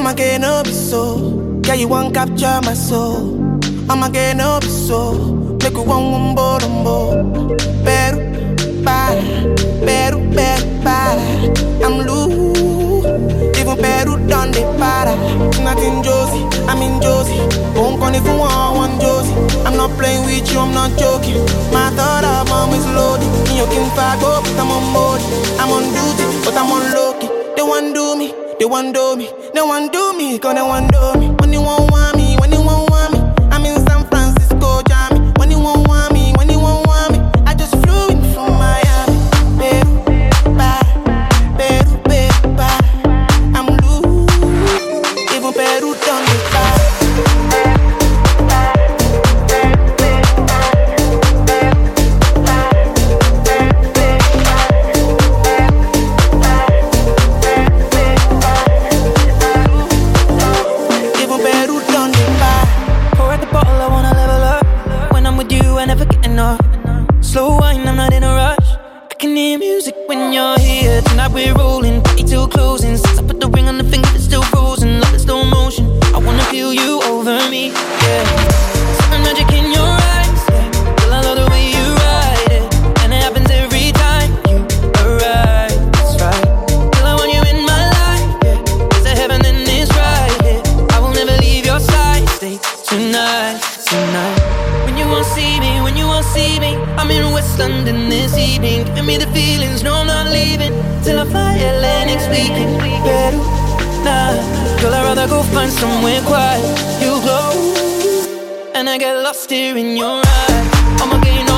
I'ma get no be so. Yeah, you won't capture my soul. I'ma get no be so. Make you one more. Better, para, I'm loose. Even Peru done the para. Not in Josie, I'm in Josie. Won't call if you want one Josie. I'm not playing with you, I'm not joking. My thought of mom is loaded. You can fight, but I'm on board. I'm on duty, but I'm on low-key. They want do me, they want do me. They want do me, cause they want do me. When you want me, when you want me. I'm in San Francisco, Jammy. When you want me, when you want me. I just flew in from Miami. Peru, para. I'm loose. Even Peru done the para. Slow wine, I'm not in a rush. I can hear music when you're here. Tonight we're rolling, party till closing. Since I put the ring on the finger, it's still frozen. Love in slow motion, I wanna feel you over me, yeah. Some magic in your eyes, yeah. Girl, I love the way you ride it. And it happens every time you arrive, that's right. Girl, I want you in my life, yeah. It's a heaven and it's right, yeah. I will never leave your side, stay tonight. When you won't see me, I'm in West London this evening. Giving me the feelings, no I'm not leaving till I fly LA next weekend. Peru, nah, girl I'd rather go find somewhere quiet. You glow, and I get lost here in your eyes. I'ma get